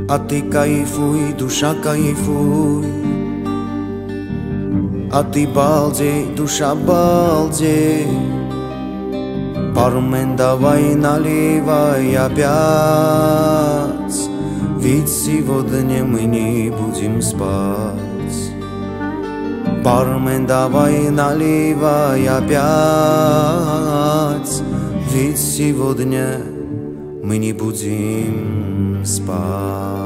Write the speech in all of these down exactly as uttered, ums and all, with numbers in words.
А ты кайфуй, душа кайфуй, а ты балдей, душа балдей. Бармен, давай наливай опять, ведь сегодня мы не будем спать. Бармен, давай наливай опять, ведь сегодня мы не будем спать.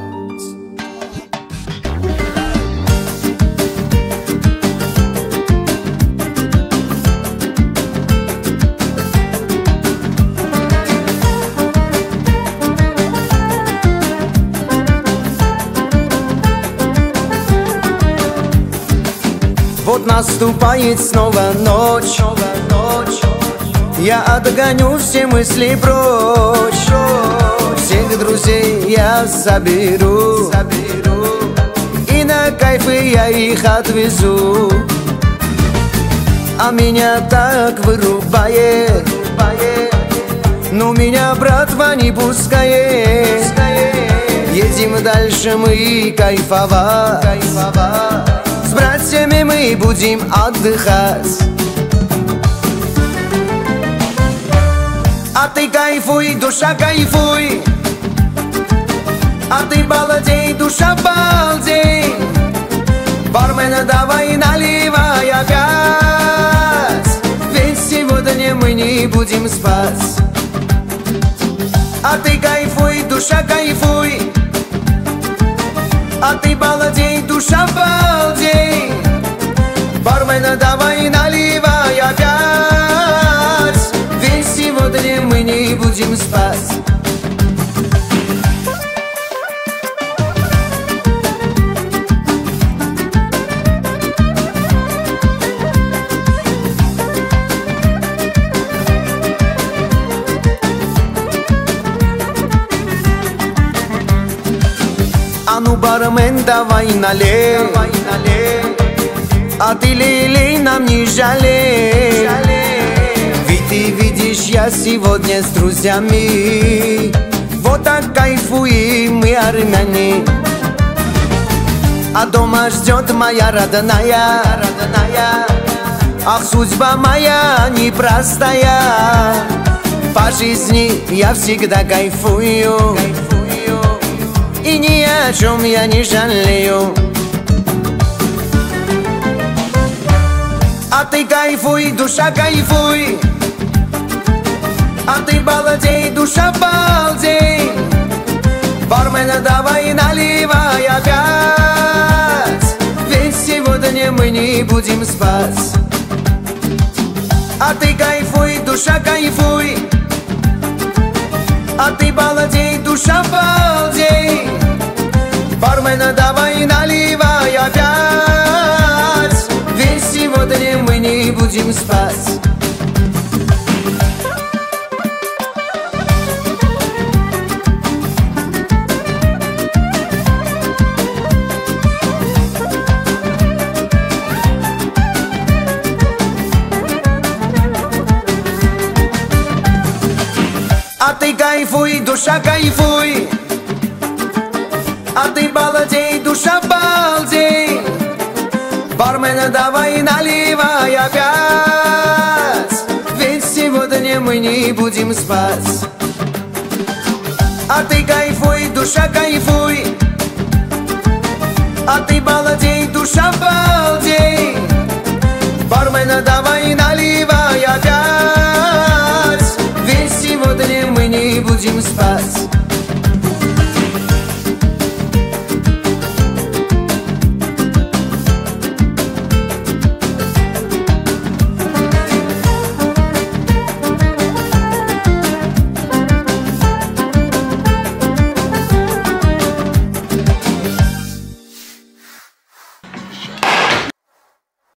Вот наступает снова ночь, ночь. Я отгоню все мысли прочь, всех друзей я соберу, соберу, и на кайфы я их отвезу. А меня так вырубает, ну меня братва не пускает. Едем дальше мы кайфовать, кайфовать. С братьями мы будем отдыхать. А ты кайфуй, душа кайфуй, а ты балдей, душа балдей. Бармена, давай наливай опять, ведь сегодня мы не будем спать. А ты кайфуй, душа кайфуй, а ты балдей, душа балдей. Бармена, давай наливай опять, ведь сегодня мы не будем спать. А ну, бармен, давай налей, давай налей, а ты лей-лей, нам не жалей, жалей. Ведь ты видишь, я сегодня с друзьями, вот так кайфуем мы, армяне. А дома ждет моя родная, родная. Ах, судьба моя непростая, по жизни я всегда кайфую, и ни о чем я не жалею. А ты кайфуй, душа кайфуй, а ты балдей, душа балдей. Бармена, давай наливай опять, ведь сегодня мы не будем спать. А ты кайфуй, душа кайфуй, а ты балдей, душа балдей. Бармена, давай наливай опять, ведь сегодня мы не будем спать. А ты кайфуй, душа кайфуй, а ты балдей, душа балдей. Бармена, давай наливай опять, ведь сегодня мы не будем спать. А ты кайфуй, душа кайфуй, а ты балдей, душа балдей. Бармена, давай наливай опять, ведь сегодня мы не будем спать.